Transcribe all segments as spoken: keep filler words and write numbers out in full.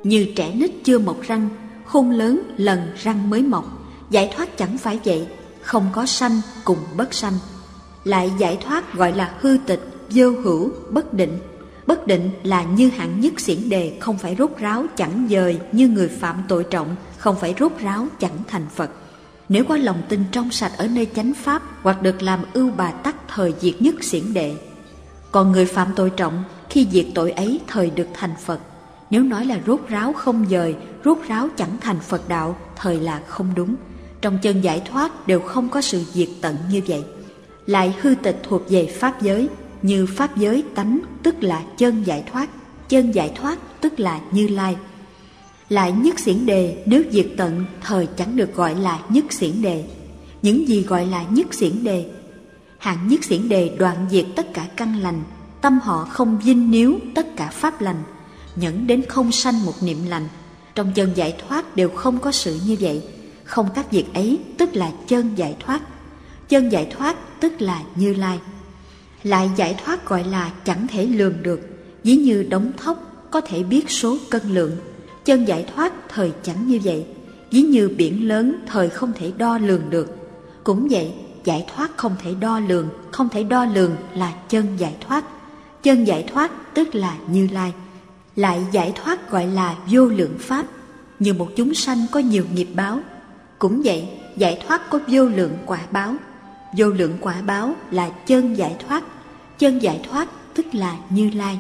Như trẻ nít chưa mọc răng, khôn lớn lần răng mới mọc. Giải thoát chẳng phải vậy, không có sanh cùng bất sanh. Lại giải thoát gọi là hư tịch, vô hữu, bất định. Bất định là như hạng nhất xiển đề, không phải rốt ráo chẳng dời như người phạm tội trọng, không phải rốt ráo chẳng thành Phật. Nếu có lòng tin trong sạch ở nơi chánh pháp, hoặc được làm ưu bà tắc thời diệt nhất xiển đệ. Còn người phạm tội trọng, khi diệt tội ấy thời được thành Phật. Nếu nói là rốt ráo không dời, rốt ráo chẳng thành Phật đạo, thời là không đúng. Trong chân giải thoát đều không có sự diệt tận như vậy. Lại hư tịch thuộc về pháp giới, như pháp giới tánh tức là chân giải thoát, chân giải thoát tức là Như Lai. Lại nhất xiển đề nếu diệt tận thời chẳng được gọi là nhất xiển đề. Những gì gọi là nhất xiển đề? Hạng nhất xiển đề đoạn diệt tất cả căn lành, tâm họ không vinh níu tất cả pháp lành, nhẫn đến không sanh một niệm lành. Trong chân giải thoát đều không có sự như vậy. Không các việc ấy tức là chân giải thoát. Chân giải thoát tức là Như Lai. Lại giải thoát gọi là chẳng thể lường được, ví như đống thóc có thể biết số cân lượng. Chân giải thoát thời chẳng như vậy, ví như biển lớn thời không thể đo lường được. Cũng vậy, giải thoát không thể đo lường, không thể đo lường là chân giải thoát. Chân giải thoát tức là Như Lai. Lại giải thoát gọi là vô lượng pháp, như một chúng sanh có nhiều nghiệp báo. Cũng vậy, giải thoát có vô lượng quả báo. Vô lượng quả báo là chân giải thoát. Chân giải thoát tức là Như Lai.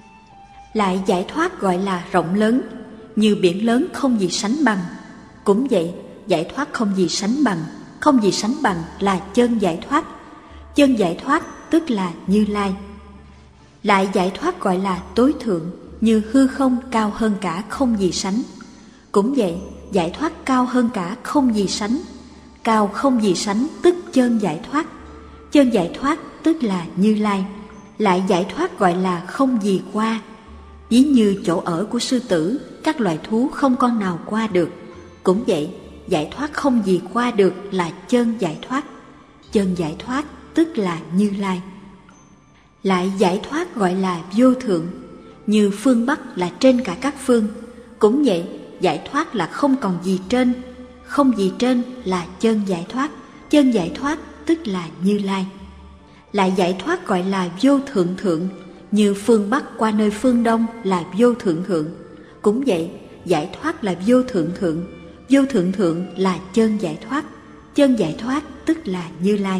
Lại giải thoát gọi là rộng lớn, như biển lớn không gì sánh bằng. Cũng vậy, giải thoát không gì sánh bằng, không gì sánh bằng là chân giải thoát. Chân giải thoát tức là Như Lai. Lại giải thoát gọi là tối thượng, như hư không cao hơn cả không gì sánh. Cũng vậy, giải thoát cao hơn cả không gì sánh. Cao không gì sánh tức chân giải thoát. Chân giải thoát tức là Như Lai. Lại giải thoát gọi là không gì qua, ví như chỗ ở của sư tử, các loài thú không con nào qua được. Cũng vậy, giải thoát không gì qua được là chân giải thoát. Chân giải thoát tức là Như Lai. Lại giải thoát gọi là vô thượng, như phương Bắc là trên cả các phương. Cũng vậy, giải thoát là không còn gì trên. Không gì trên là chân giải thoát. Chân giải thoát tức là Như Lai. Lại giải thoát gọi là vô thượng thượng, như phương Bắc qua nơi phương Đông là vô thượng thượng. Cũng vậy, giải thoát là vô thượng thượng. Vô thượng thượng là chân giải thoát. Chân giải thoát tức là Như Lai.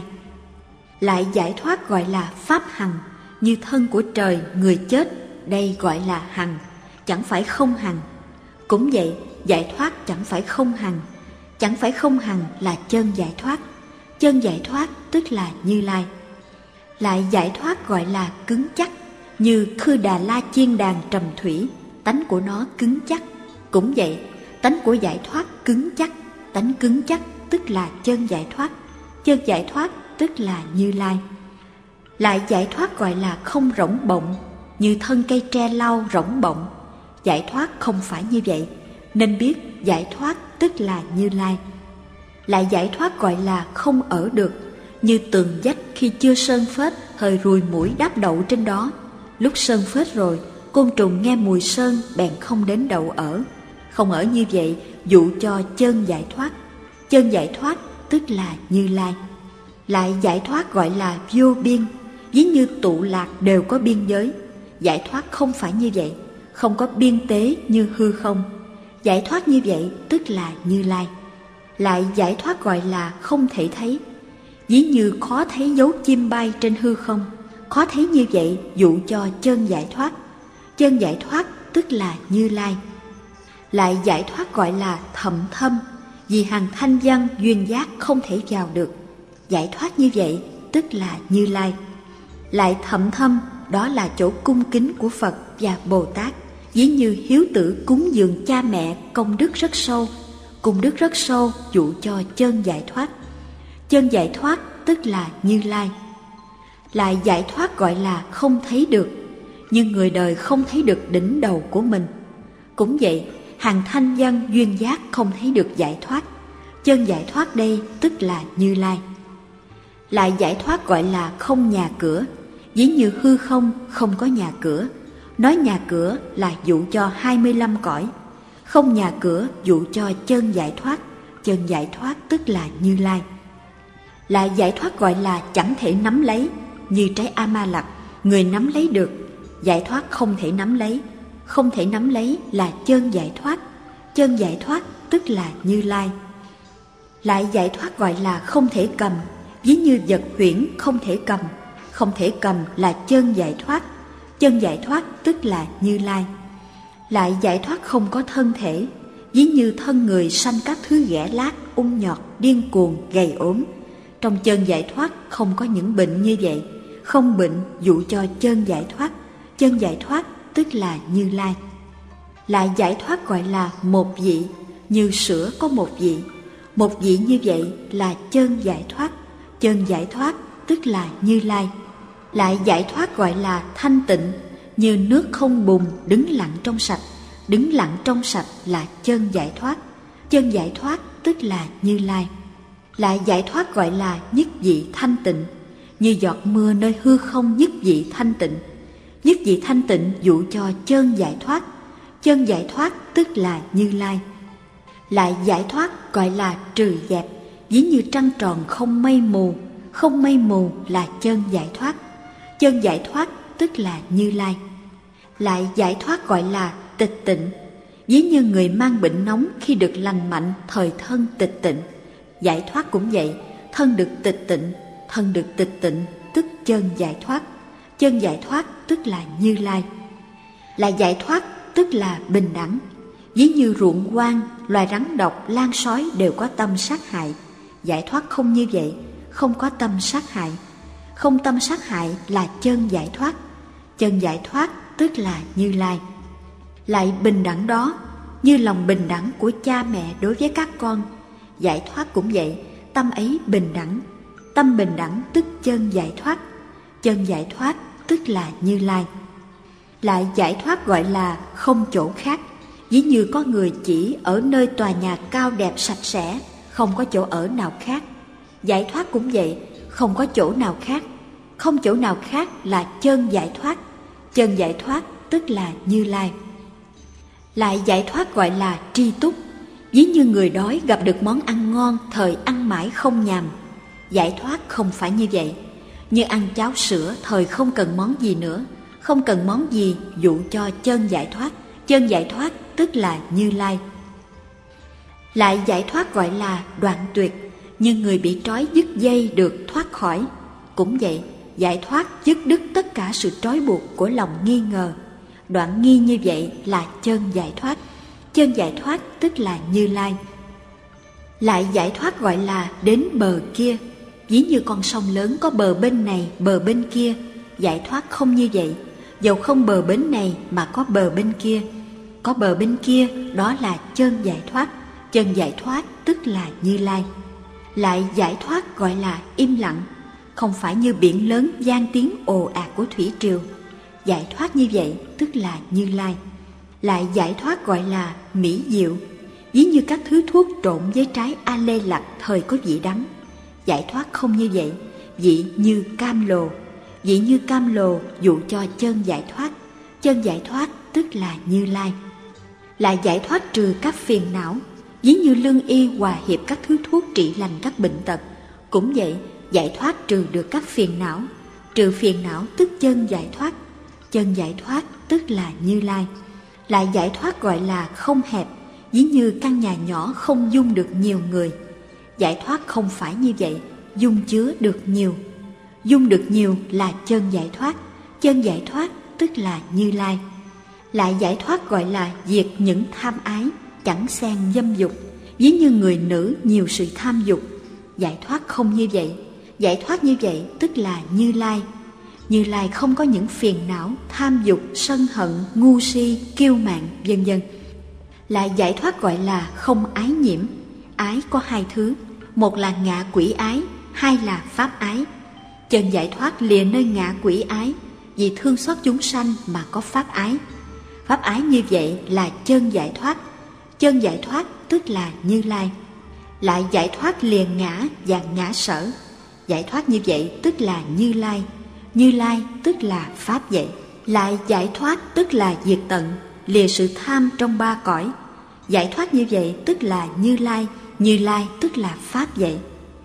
Lại giải thoát gọi là pháp hằng, như thân của trời người chết, đây gọi là hằng, chẳng phải không hằng. Cũng vậy, giải thoát chẳng phải không hằng. Chẳng phải không hằng là chân giải thoát. Chân giải thoát tức là Như Lai. Lại giải thoát gọi là cứng chắc, như Khư Đà La Chiên Đàn trầm thủy, tánh của nó cứng chắc. Cũng vậy, tánh của giải thoát cứng chắc. Tánh cứng chắc tức là chân giải thoát. Chân giải thoát tức là Như Lai. Lại giải thoát gọi là không rỗng bọng, như thân cây tre lau rỗng bọng. Giải thoát không phải như vậy, nên biết giải thoát tức là Như Lai. Lại giải thoát gọi là không ở được, như tường vách khi chưa sơn phết, hơi ruồi muỗi đáp đậu trên đó. Lúc sơn phết rồi, côn trùng nghe mùi sơn bèn không đến đậu ở. Không ở như vậy dụ cho chân giải thoát. Chân giải thoát tức là Như Lai. Lại giải thoát gọi là vô biên, ví như tụ lạc đều có biên giới. Giải thoát không phải như vậy, không có biên tế như hư không. Giải thoát như vậy tức là Như Lai. Lại giải thoát gọi là không thể thấy, ví như khó thấy dấu chim bay trên hư không. Khó thấy như vậy dụ cho chân giải thoát. Chân giải thoát tức là Như Lai. Lại giải thoát gọi là thậm thâm, vì hàng thanh văn duyên giác không thể vào được. Giải thoát như vậy tức là Như Lai. Lại thậm thâm, đó là chỗ cung kính của Phật và Bồ Tát, ví như hiếu tử cúng dường cha mẹ, công đức rất sâu. Công đức rất sâu dụ cho chân giải thoát. Chân giải thoát tức là Như Lai. Lại giải thoát gọi là không thấy được, nhưng người đời không thấy được đỉnh đầu của mình. Cũng vậy, hàng thanh văn duyên giác không thấy được giải thoát. Chân giải thoát đây tức là Như Lai. Lại giải thoát gọi là không nhà cửa, ví như hư không không có nhà cửa. Nói nhà cửa là dụ cho hai mươi lăm cõi. không nhà cửa dụ cho chân giải thoát. Chân giải thoát tức là Như Lai. Lại giải thoát gọi là chẳng thể nắm lấy, như trái A Ma Lặc, người nắm lấy được. Giải thoát không thể nắm lấy, không thể nắm lấy là chân giải thoát. Chân giải thoát tức là Như Lai. Lại giải thoát gọi là không thể cầm, ví như vật huyễn không thể cầm. Không thể cầm là chân giải thoát. Chân giải thoát tức là Như Lai. Lại giải thoát không có thân thể, ví như thân người sanh các thứ ghẻ lát, ung nhọt, điên cuồng, gầy ốm. Trong chân giải thoát không có những bệnh như vậy, không bệnh dụ cho chân giải thoát. Chân giải thoát tức là Như Lai. Lại giải thoát gọi là một vị, như sữa có một vị. Một vị như vậy là chân giải thoát. Chân giải thoát tức là Như Lai. Lại giải thoát gọi là thanh tịnh, như nước không bùn đứng lặng trong sạch. Đứng lặng trong sạch là chân giải thoát. Chân giải thoát tức là Như Lai. Lại giải thoát gọi là nhất vị thanh tịnh, như giọt mưa nơi hư không nhất vị thanh tịnh. Nhất vị thanh tịnh dụ cho chân giải thoát. Chân giải thoát tức là Như Lai. Lại giải thoát gọi là trừ dẹp, ví như trăng tròn không mây mù. Không mây mù là chân giải thoát. Chân giải thoát tức là Như Lai. Lại giải thoát gọi là tịch tịnh, ví như người mang bệnh nóng khi được lành mạnh, thời thân tịch tịnh. Giải thoát cũng vậy, thân được tịch tịnh. Thân được tịch tịnh tức chân giải thoát. Chân giải thoát tức là Như Lai. Lại giải thoát tức là bình đẳng, ví như ruộng hoang, loài rắn độc, lang sói đều có tâm sát hại. Giải thoát không như vậy, không có tâm sát hại. Không tâm sát hại là chân giải thoát. Chân giải thoát tức là Như Lai. Lại bình đẳng đó, như lòng bình đẳng của cha mẹ đối với các con. Giải thoát cũng vậy, tâm ấy bình đẳng. Tâm bình đẳng tức chân giải thoát. Chân giải thoát tức là Như Lai. Lại giải thoát gọi là không chỗ khác, ví như có người chỉ ở nơi tòa nhà cao đẹp sạch sẽ, không có chỗ ở nào khác. Giải thoát cũng vậy, không có chỗ nào khác. Không chỗ nào khác là chân giải thoát. Chân giải thoát tức là Như Lai. Lại giải thoát gọi là tri túc, ví như người đói gặp được món ăn ngon, thời ăn mãi không nhàm. Giải thoát không phải như vậy, như ăn cháo sữa, thời không cần món gì nữa. Không cần món gì dụ cho chân giải thoát. Chân giải thoát tức là Như Lai. Lại giải thoát gọi là đoạn tuyệt, như người bị trói dứt dây được thoát khỏi. Cũng vậy, giải thoát dứt đứt tất cả sự trói buộc của lòng nghi ngờ. Đoạn nghi như vậy là chân giải thoát. Chân giải thoát tức là Như Lai. Lại giải thoát gọi là đến bờ kia, ví như con sông lớn có bờ bên này, bờ bên kia. Giải thoát không như vậy, dầu không bờ bến này mà có bờ bên kia. Có bờ bên kia, đó là chân giải thoát. Chân giải thoát tức là Như Lai. Lại giải thoát gọi là im lặng, không phải như biển lớn vang tiếng ồ ạt của thủy triều. Giải thoát như vậy tức là Như Lai. Lại giải thoát gọi là mỹ diệu, ví như các thứ thuốc trộn với trái a lê lặc thời có vị đắng. Giải thoát không như vậy, vị như cam lồ. Vị như cam lồ dụ cho chân giải thoát. Chân giải thoát tức là Như Lai. Lại giải thoát trừ các phiền não, ví như lương y hòa hiệp các thứ thuốc trị lành các bệnh tật. Cũng vậy, giải thoát trừ được các phiền não. Trừ phiền não tức chân giải thoát. Chân giải thoát tức là Như Lai. Lại giải thoát gọi là không hẹp, ví như căn nhà nhỏ không dung được nhiều người. Giải thoát không phải như vậy, dung chứa được nhiều. Dung được nhiều là chân giải thoát. Chân giải thoát tức là Như Lai. Lại giải thoát gọi là diệt những tham ái, chẳng xen dâm dục, ví như người nữ nhiều sự tham dục. Giải thoát không như vậy. Giải thoát như vậy tức là Như Lai. Như Lai không có những phiền não, tham dục, sân hận, ngu si, kiêu mạn, vân vân. Lại giải thoát gọi là không ái nhiễm. Ái có hai thứ, một là ngạ quỷ ái, hai là pháp ái. Chân giải thoát lìa nơi ngạ quỷ ái, vì thương xót chúng sanh mà có pháp ái. Pháp ái như vậy là chân giải thoát. Chân giải thoát tức là Như Lai. Lại giải thoát lìa ngã và ngã sở. Giải thoát như vậy tức là Như Lai. Như Lai tức là pháp vậy. Lại giải thoát tức là diệt tận, lìa sự tham trong ba cõi. Giải thoát như vậy tức là Như Lai, Như Lai tức là Pháp vậy.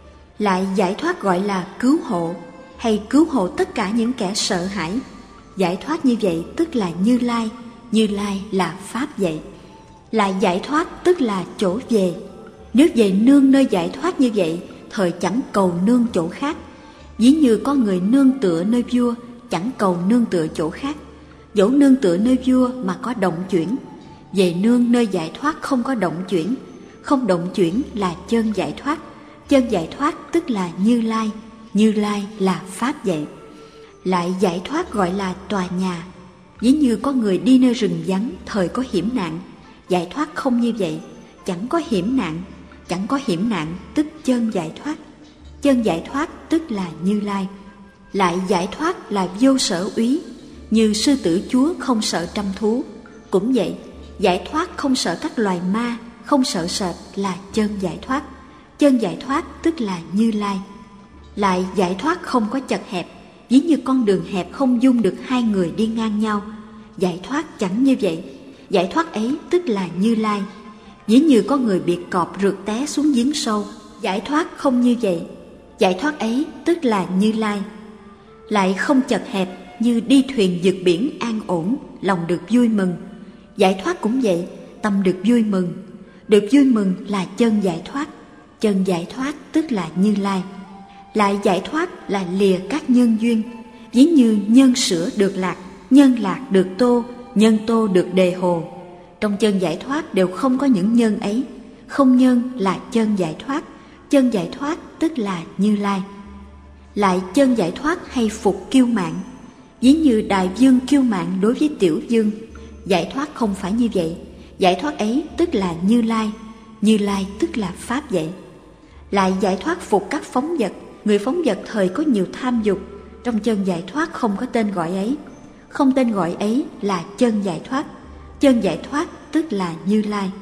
Lại giải thoát gọi là cứu hộ, hay cứu hộ tất cả những kẻ sợ hãi. Giải thoát như vậy tức là Như Lai, Như Lai là Pháp vậy. Lại giải thoát tức là chỗ về. Nếu về nương nơi giải thoát như vậy, thời chẳng cầu nương chỗ khác. Ví như có người nương tựa nơi vua, chẳng cầu nương tựa chỗ khác. Dẫu nương tựa nơi vua mà có động chuyển, về nương nơi giải thoát không có động chuyển. Không động chuyển là chân giải thoát. Chân giải thoát tức là Như Lai, Như Lai là Pháp vậy. Lại giải thoát gọi là tòa nhà. Ví như có người đi nơi rừng vắng, thời có hiểm nạn. Giải thoát không như vậy, chẳng có hiểm nạn. Chẳng có hiểm nạn tức chân giải thoát. Chân giải thoát tức là Như Lai. Lại giải thoát là vô sở úy. Như sư tử chúa không sợ trăm thú. Cũng vậy, giải thoát không sợ các loài ma, không sợ sệt là chân giải thoát. Chân giải thoát tức là Như Lai. Lại giải thoát không có chật hẹp. Ví như con đường hẹp không dung được hai người đi ngang nhau. Giải thoát chẳng như vậy. Giải thoát ấy tức là Như Lai. Ví như có người bị cọp rượt té xuống giếng sâu. Giải thoát không như vậy. Giải thoát ấy tức là Như Lai. Lại không chật hẹp, như đi thuyền vượt biển an ổn, lòng được vui mừng. Giải thoát cũng vậy, tâm được vui mừng. Được vui mừng là chân giải thoát. Chân giải thoát tức là Như Lai. Lại giải thoát là lìa các nhân duyên. Ví như nhân sữa được lạc, nhân lạc được tô, nhân tô được đề hồ. Trong chân giải thoát đều không có những nhân ấy. Không nhân là chân giải thoát. Chân giải thoát tức là Như Lai. Lại chân giải thoát hay phục kiêu mạn. Ví như đại vương kiêu mạn đối với tiểu vương. Giải thoát không phải như vậy. Giải thoát ấy tức là Như Lai. Như Lai tức là Pháp vậy. Lại giải thoát phục các phóng vật. Người phóng vật thời có nhiều tham dục. Trong chân giải thoát không có tên gọi ấy. Không tên gọi ấy là chân giải thoát. Chân giải thoát tức là Như Lai.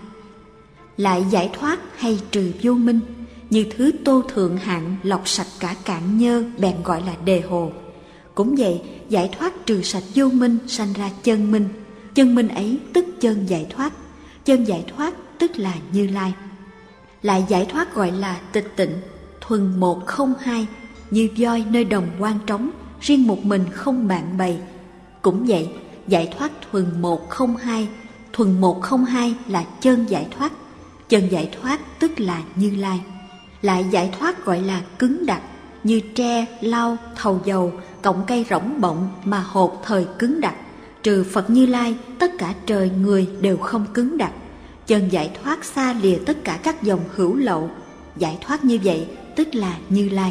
Lại giải thoát hay trừ vô minh. Như thứ tô thượng hạng lọc sạch cả cạn nhơ, bèn gọi là đề hồ. Cũng vậy, giải thoát trừ sạch vô minh, sanh ra chân minh. Chân minh ấy tức chân giải thoát. Chân giải thoát tức là Như Lai. Lại giải thoát gọi là tịch tịnh, thuần một không hai. Như voi nơi đồng quan trống, riêng một mình không bạn bầy. Cũng vậy, giải thoát thuần một không hai. Thuần một không hai là chân giải thoát. Chân giải thoát tức là Như Lai. Lại giải thoát gọi là cứng đặc. Như tre, lau, thầu dầu, cọng cây rỗng bọng mà hột thời cứng đặc. Trừ Phật Như Lai, tất cả trời người đều không cứng đặc. Chân giải thoát xa lìa tất cả các dòng hữu lậu. Giải thoát như vậy tức là Như Lai.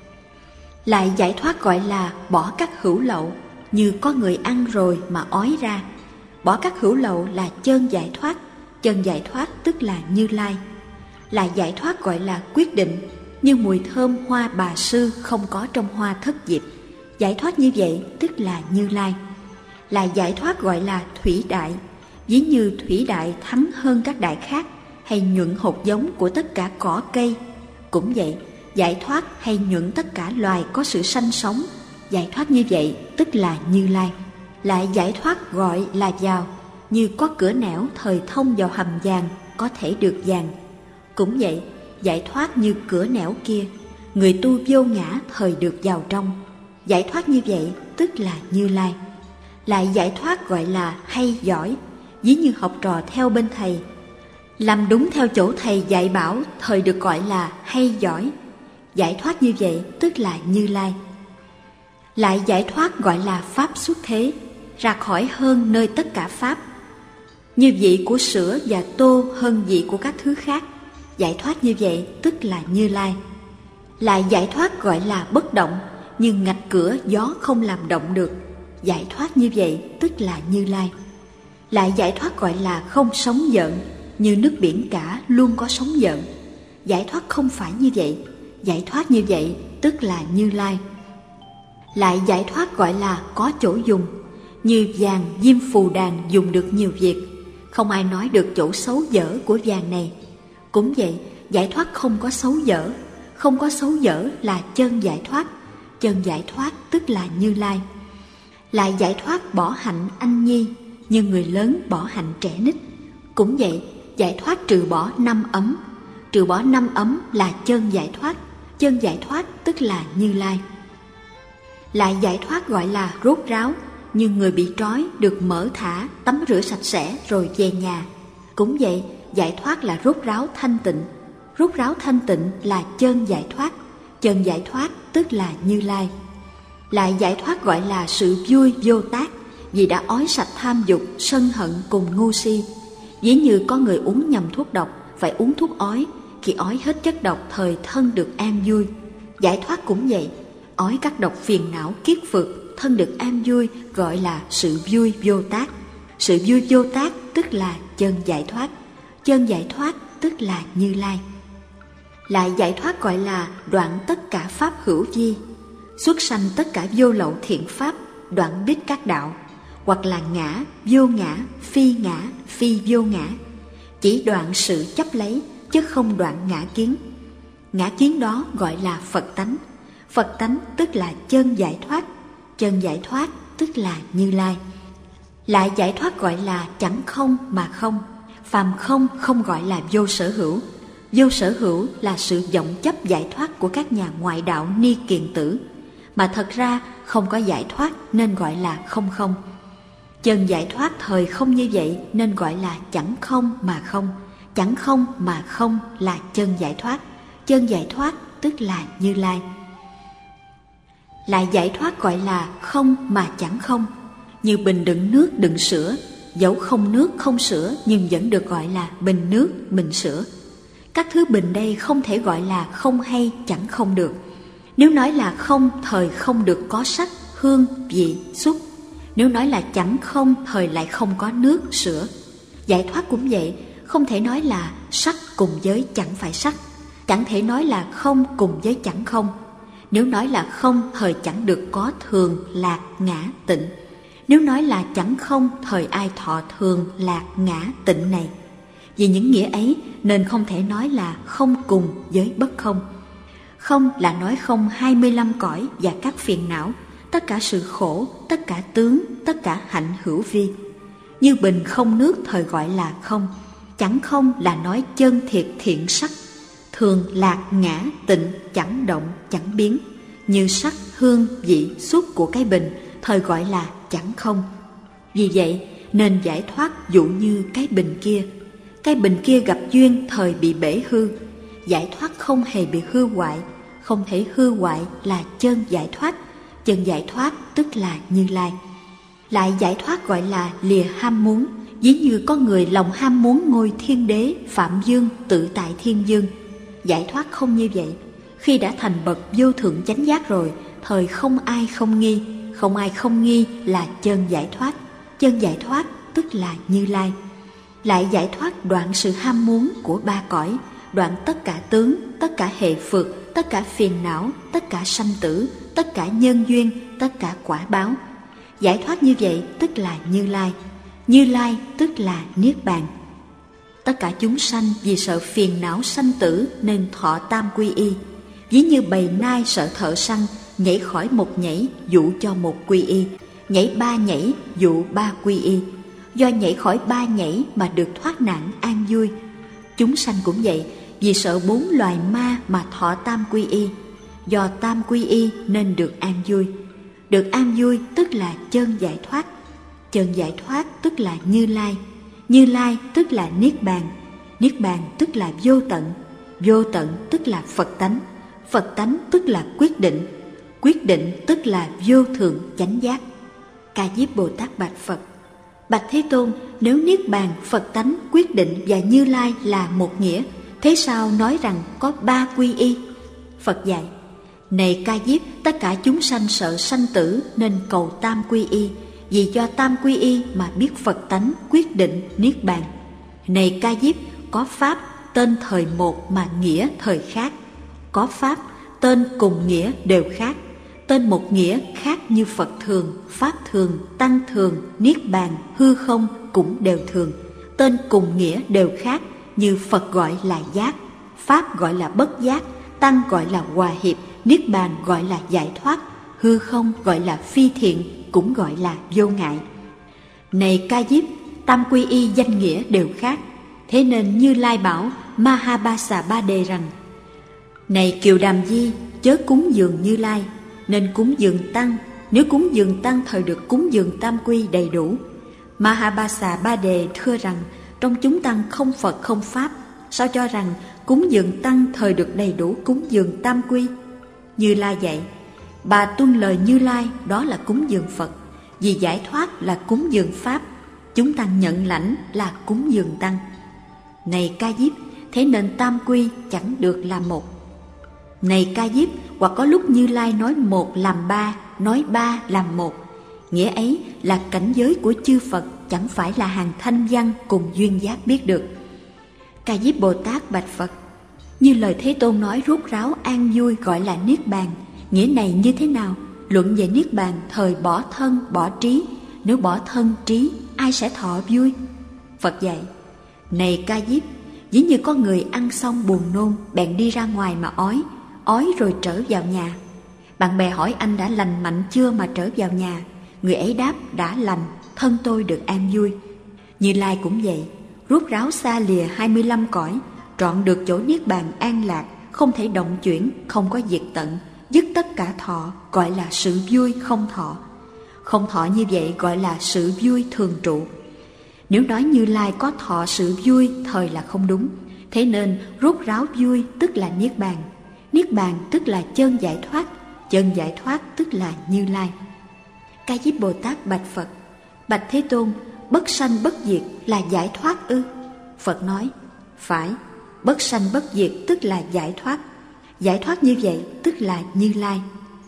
Lại giải thoát gọi là bỏ các hữu lậu. Như có người ăn rồi mà ói ra. Bỏ các hữu lậu là chân giải thoát. Chân giải thoát tức là Như Lai. Lại giải thoát gọi là quyết định. Như mùi thơm hoa bà sư không có trong hoa thất diệp. Giải thoát như vậy tức là Như Lai. Lại giải thoát gọi là thủy đại. Ví như thủy đại thắng hơn các đại khác, hay nhuận hột giống của tất cả cỏ cây. Cũng vậy, giải thoát hay nhuận tất cả loài có sự sanh sống. Giải thoát như vậy tức là Như Lai. Lại giải thoát gọi là vào. Như có cửa nẻo thời thông vào hầm vàng, có thể được vàng. Cũng vậy, giải thoát như cửa nẻo kia, người tu vô ngã thời được vào trong. Giải thoát như vậy tức là Như Lai. Lại giải thoát gọi là hay giỏi. Ví như học trò theo bên thầy, làm đúng theo chỗ thầy dạy bảo, thời được gọi là hay giỏi. Giải thoát như vậy tức là Như Lai. Lại giải thoát gọi là Pháp xuất thế, ra khỏi hơn nơi tất cả Pháp. Như vị của sữa và tô hơn vị của các thứ khác. Giải thoát như vậy tức là Như Lai. Lại giải thoát gọi là bất động. Như ngạch cửa gió không làm động được. Giải thoát như vậy tức là Như Lai. Lại giải thoát gọi là không sóng gợn. Như nước biển cả luôn có sóng gợn. Giải thoát không phải như vậy. Giải thoát như vậy tức là Như Lai. Lại giải thoát gọi là có chỗ dùng. Như vàng diêm phù đàn dùng được nhiều việc. Không ai nói được chỗ xấu dở của vàng này. Cũng vậy, giải thoát không có xấu dở. Không có xấu dở là chân giải thoát. Chân giải thoát tức là Như Lai. Lại giải thoát bỏ hạnh anh nhi. Như người lớn bỏ hạnh trẻ nít. Cũng vậy, Giải thoát trừ bỏ năm ấm. Trừ bỏ năm ấm là chân giải thoát. Chân giải thoát tức là Như Lai. Lại giải thoát gọi là rốt ráo, như người bị trói được mở thả, tắm rửa sạch sẽ rồi về nhà. Cũng vậy, giải thoát là rốt ráo thanh tịnh. Rốt ráo thanh tịnh là chân giải thoát. Chân giải thoát tức là Như Lai. Lại giải thoát gọi là sự vui vô tác, vì đã ói sạch tham dục, sân hận cùng ngu si. Ví như có người uống nhầm thuốc độc, phải uống thuốc ói, khi ói hết chất độc thời thân được an vui. Giải thoát cũng vậy, ói các độc phiền não kiết phược, thân được an vui, gọi là sự vui vô tác. Sự vui vô tác tức là chân giải thoát. Chân giải thoát tức là Như Lai. Lại giải thoát gọi là đoạn tất cả pháp hữu vi, xuất sanh tất cả vô lậu thiện pháp, đoạn bích các đạo, hoặc là ngã, vô ngã, phi ngã, phi vô ngã. Chỉ đoạn sự chấp lấy, chứ không đoạn ngã kiến. Ngã kiến đó gọi là Phật tánh. Phật tánh tức là chân giải thoát. Chân giải thoát tức là Như Lai. Lại giải thoát gọi là chẳng không mà không. Phàm không không gọi là vô sở hữu. Vô sở hữu là sự vọng chấp giải thoát của các nhà ngoại đạo ni kiền tử, mà thật ra không có giải thoát nên gọi là không không. Chân giải thoát thời không như vậy nên gọi là chẳng không mà không. Chẳng không mà không là chân giải thoát. Chân giải thoát tức là Như Lai. Lại giải thoát gọi là không mà chẳng không, như bình đựng nước đựng sữa, dẫu không nước không sữa nhưng vẫn được gọi là bình nước bình sữa. Các thứ bình đây không thể gọi là không hay chẳng không được. Nếu nói là không thời không được có sắc, hương, vị, xúc. Nếu nói là chẳng không thời lại không có nước, sữa. Giải thoát cũng vậy, không thể nói là sắc cùng với chẳng phải sắc, chẳng thể nói là không cùng với chẳng không. Nếu nói là không thời chẳng được có thường, lạc, ngã, tịnh. Nếu nói là chẳng không thời ai thọ thường, lạc, ngã, tịnh này. Vì những nghĩa ấy nên không thể nói là không cùng với bất không. Không là nói không hai mươi lăm cõi và các phiền não, tất cả sự khổ, tất cả tướng, tất cả hạnh hữu vi. Như bình không nước thời gọi là không. Chẳng không là nói chân thiệt thiện sắc. Thường, lạc, ngã, tịnh, chẳng động, chẳng biến. Như sắc, hương, vị, xúc của cái bình thời gọi là chẳng không. Vì vậy nên giải thoát dụ như cái bình kia. Cái bình kia gặp duyên thời bị bể hư. Giải thoát không hề bị hư hoại. Không thể hư hoại là chân giải thoát. Chân giải thoát tức là Như Lai. Lại giải thoát gọi là lìa ham muốn. Ví như có người lòng ham muốn ngôi thiên đế, phạm dương, tự tại thiên dương. Giải thoát không như vậy. Khi đã thành bậc vô thượng chánh giác rồi, thời không ai không nghi. Không ai không nghi là chân giải thoát. Chân giải thoát tức là Như Lai. Lại giải thoát đoạn sự ham muốn của ba cõi, đoạn tất cả tướng, tất cả hệ phược, tất cả phiền não, tất cả sanh tử, tất cả nhân duyên, tất cả quả báo. Giải thoát như vậy tức là Như Lai. Như Lai tức là Niết Bàn. Tất cả chúng sanh vì sợ phiền não sanh tử nên thọ tam quy y. Ví như bầy nai sợ thợ săn, nhảy khỏi một nhảy dụ cho một quy y, nhảy ba nhảy dụ ba quy y. Do nhảy khỏi ba nhảy mà được thoát nạn an vui. Chúng sanh cũng vậy, vì sợ bốn loài ma mà thọ tam quy y. Do tam quy y nên được an vui. Được an vui tức là chân giải thoát. Chân giải thoát tức là Như Lai. Như Lai tức là Niết Bàn. Niết Bàn tức là vô tận. Vô tận tức là Phật tánh. Phật tánh tức là quyết định. Quyết định tức là vô thượng chánh giác. Ca Diếp Bồ Tát bạch Phật: Bạch Thế Tôn, nếu Niết Bàn, Phật tánh, quyết định và Như Lai là một nghĩa, thế sao nói rằng có ba quy y? Phật dạy: Này Ca Diếp, tất cả chúng sanh sợ sanh tử nên cầu tam quy y, vì do tam quy y mà biết Phật tánh, quyết định, Niết Bàn. Này Ca Diếp, có pháp tên thời một mà nghĩa thời khác. Có pháp tên cùng nghĩa đều khác. Tên một nghĩa khác như Phật thường, Pháp thường, Tăng thường, Niết Bàn, hư không cũng đều thường. Tên cùng nghĩa đều khác, như Phật gọi là giác, Pháp gọi là bất giác, Tăng gọi là hòa hiệp, Niết Bàn gọi là giải thoát, hư không gọi là phi thiện, cũng gọi là vô ngại. Này Ca Diếp, tam quy y danh nghĩa đều khác. Thế nên Như Lai bảo Mahabasa Ba Đề rằng: Này Kiều Đàm Di, chớ cúng dường Như Lai, nên cúng dường Tăng. Nếu cúng dường Tăng thời được cúng dường tam quy đầy đủ. Mahabasa Ba Đề thưa rằng: Trong chúng Tăng không Phật không Pháp, sao cho rằng cúng dường Tăng thời được đầy đủ cúng dường tam quy? Như Lai dạy: Bà tuân lời Như Lai, đó là cúng dường Phật. Vì giải thoát là cúng dường Pháp, chúng Tăng nhận lãnh là cúng dường Tăng. Này Ca Diếp, thế nên tam quy chẳng được là một. Này Ca Diếp, hoặc có lúc Như Lai nói một làm ba, nói ba làm một. Nghĩa ấy là cảnh giới của chư Phật, chẳng phải là hàng thanh văn cùng duyên giác biết được. Ca Diếp Bồ Tát bạch Phật: Như lời Thế Tôn nói rốt ráo an vui gọi là Niết Bàn, nghĩa này như thế nào? Luận về Niết Bàn thời bỏ thân bỏ trí, nếu bỏ thân trí ai sẽ thọ vui? Phật dạy: Này Ca Diếp, ví như có người ăn xong buồn nôn, bèn đi ra ngoài mà ói, ói rồi trở vào nhà. Bạn bè hỏi anh đã lành mạnh chưa mà trở vào nhà? Người ấy đáp: đã lành, thân tôi được an vui. Như Lai cũng vậy, rốt ráo xa lìa hai mươi lăm cõi, trọn được chỗ Niết Bàn an lạc, không thể động chuyển, không có diệt tận, dứt tất cả thọ, gọi là sự vui không thọ. Không thọ như vậy gọi là sự vui thường trụ. Nếu nói Như Lai có thọ sự vui thời là không đúng. Thế nên rốt ráo vui tức là Niết Bàn, Niết Bàn tức là chân giải thoát, chân giải thoát tức là Như Lai. Ca Diếp Bồ Tát bạch Phật: Bạch Thế Tôn, bất sanh bất diệt là giải thoát ư? Phật nói: Phải, bất sanh bất diệt tức là giải thoát. Giải thoát như vậy tức là Như Lai.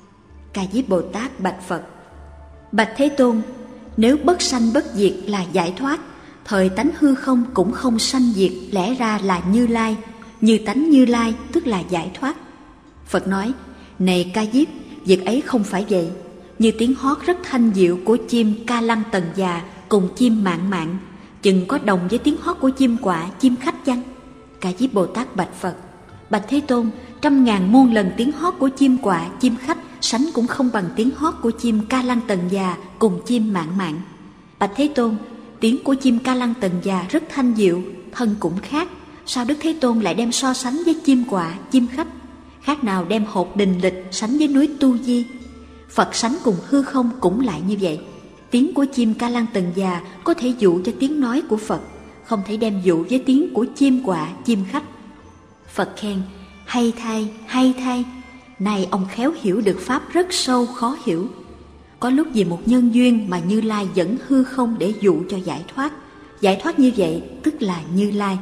Ca Diếp Bồ Tát bạch Phật: Bạch Thế Tôn, nếu bất sanh bất diệt là giải thoát, thời tánh hư không cũng không sanh diệt, lẽ ra là Như Lai. Như tánh Như Lai tức là giải thoát. Phật nói: Này Ca Diếp, việc ấy không phải vậy. Như tiếng hót rất thanh diệu của chim ca lăng tần già cùng chim mạn mạn, chừng có đồng với tiếng hót của chim quạ, chim khách chăng? Ca Diếp Bồ Tát bạch Phật: Bạch Thế Tôn, trăm ngàn muôn lần tiếng hót của chim quạ, chim khách sánh cũng không bằng tiếng hót của chim ca lăng tần già cùng chim mạn mạn. Bạch Thế Tôn, tiếng của chim ca lăng tần già rất thanh diệu, thân cũng khác. Sao Đức Thế Tôn lại đem so sánh với chim quạ, chim khách? Khác nào đem hột đình lịch sánh với núi Tu Di? Phật sánh cùng hư không cũng lại như vậy. Tiếng của chim ca lăng tần già có thể dụ cho tiếng nói của Phật, không thể đem dụ với tiếng của chim quạ, chim khách. Phật khen: Hay thay, hay thay. Này ông khéo hiểu được pháp rất sâu khó hiểu. Có lúc vì một nhân duyên mà Như Lai dẫn hư không để dụ cho giải thoát. Giải thoát như vậy tức là Như Lai.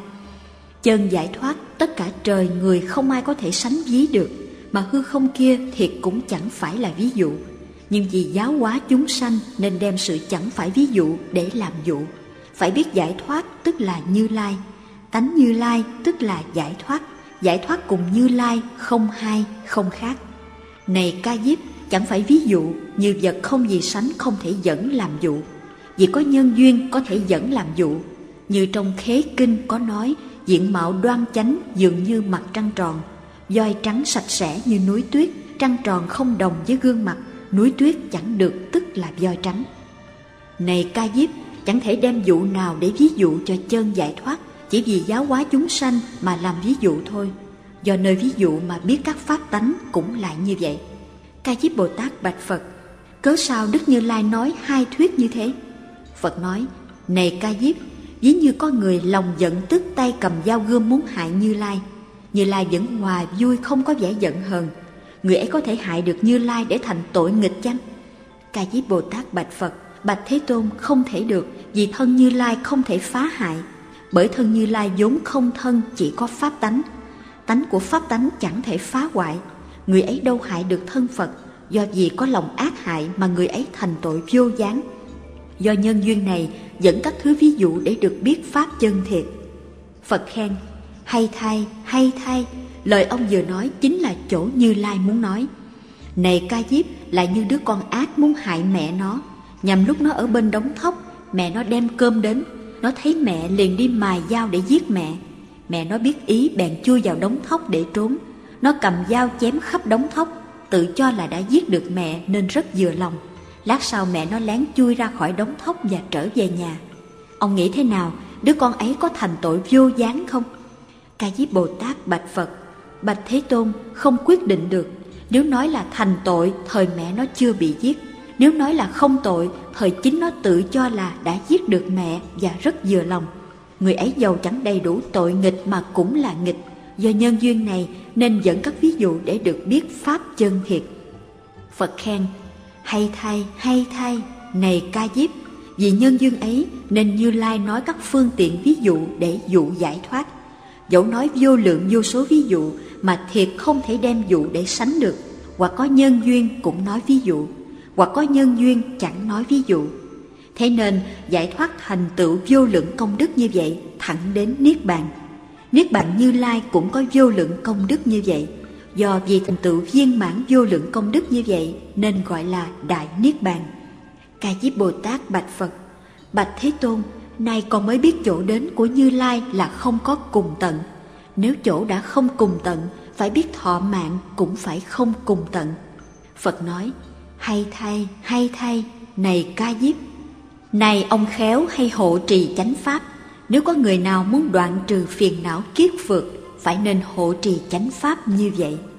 Chân giải thoát tất cả trời người không ai có thể sánh ví được, mà hư không kia thiệt cũng chẳng phải là ví dụ. Nhưng vì giáo hóa chúng sanh nên đem sự chẳng phải ví dụ để làm dụ. Phải biết giải thoát tức là Như Lai, tánh Như Lai tức là giải thoát. Giải thoát cùng Như Lai không hai không khác. Này Ca Diếp, chẳng phải ví dụ, như vật không gì sánh không thể dẫn làm dụ. Vì có nhân duyên có thể dẫn làm dụ. Như trong Khế Kinh có nói: diện mạo đoan chánh dường như mặt trăng tròn, voi trắng sạch sẽ như núi tuyết, trăng tròn không đồng với gương mặt, núi tuyết chẳng được tức là voi trắng. Này Ca Diếp, chẳng thể đem dụ nào để ví dụ cho chân giải thoát, chỉ vì giáo hóa chúng sanh mà làm ví dụ thôi. Do nơi ví dụ mà biết các pháp tánh cũng lại như vậy. Ca Diếp Bồ Tát bạch Phật: Cớ sao Đức Như Lai nói hai thuyết như thế? Phật nói: Này Ca Diếp, ví như có người lòng giận tức tay cầm dao gươm muốn hại Như Lai. Như Lai vẫn hòa vui không có vẻ giận hờn. Người ấy có thể hại được Như Lai để thành tội nghịch chăng? Ca Diếp Bồ Tát bạch Phật: Bạch Thế Tôn, không thể được, vì thân Như Lai không thể phá hại. Bởi thân Như Lai vốn không thân, chỉ có pháp tánh. Tánh của pháp tánh chẳng thể phá hoại. Người ấy đâu hại được thân Phật. Do vì có lòng ác hại mà người ấy thành tội vô gián. Do nhân duyên này dẫn các thứ ví dụ để được biết pháp chân thiệt. Phật khen: Hay thay, hay thay. Lời ông vừa nói chính là chỗ Như Lai muốn nói. Này Ca Diếp, lại như đứa con ác muốn hại mẹ nó. Nhằm lúc nó ở bên đống thóc, mẹ nó đem cơm đến, nó thấy mẹ liền đi mài dao để giết mẹ. Mẹ nó biết ý bèn chui vào đống thóc để trốn. Nó cầm dao chém khắp đống thóc, tự cho là đã giết được mẹ nên rất vừa lòng. Lát sau mẹ nó lén chui ra khỏi đống thóc và trở về nhà. Ông nghĩ thế nào đứa con ấy có thành tội vô gián không? Ca Diếp Bồ Tát bạch Phật: Bạch Thế Tôn, không quyết định được. Nếu nói là thành tội, thời mẹ nó chưa bị giết. Nếu nói là không tội, thời chính nó tự cho là đã giết được mẹ và rất vừa lòng. Người ấy giàu chẳng đầy đủ tội nghịch mà cũng là nghịch. Do nhân duyên này nên dẫn các ví dụ để được biết pháp chân thiệt. Phật khen: Hay thay, hay thay, này Ca Diếp, vì nhân duyên ấy nên Như Lai nói các phương tiện ví dụ để dụ giải thoát. Dẫu nói vô lượng vô số ví dụ mà thiệt không thể đem dụ để sánh được. Hoặc có nhân duyên cũng nói ví dụ, hoặc có nhân duyên chẳng nói ví dụ. Thế nên giải thoát thành tựu vô lượng công đức như vậy thẳng đến Niết Bàn. Niết Bàn Như Lai cũng có vô lượng công đức như vậy. Do vì thành tựu viên mãn vô lượng công đức như vậy nên gọi là Đại Niết Bàn. Ca Diếp Bồ Tát bạch Phật: Bạch Thế Tôn, nay con mới biết chỗ đến của Như Lai là không có cùng tận. Nếu chỗ đã không cùng tận, phải biết thọ mạng cũng phải không cùng tận. Phật nói: Hay thay, hay thay, này Ca Diếp, này ông khéo hay hộ trì chánh pháp. Nếu có người nào muốn đoạn trừ phiền não kiết phược, phải nên hộ trì chánh pháp như vậy.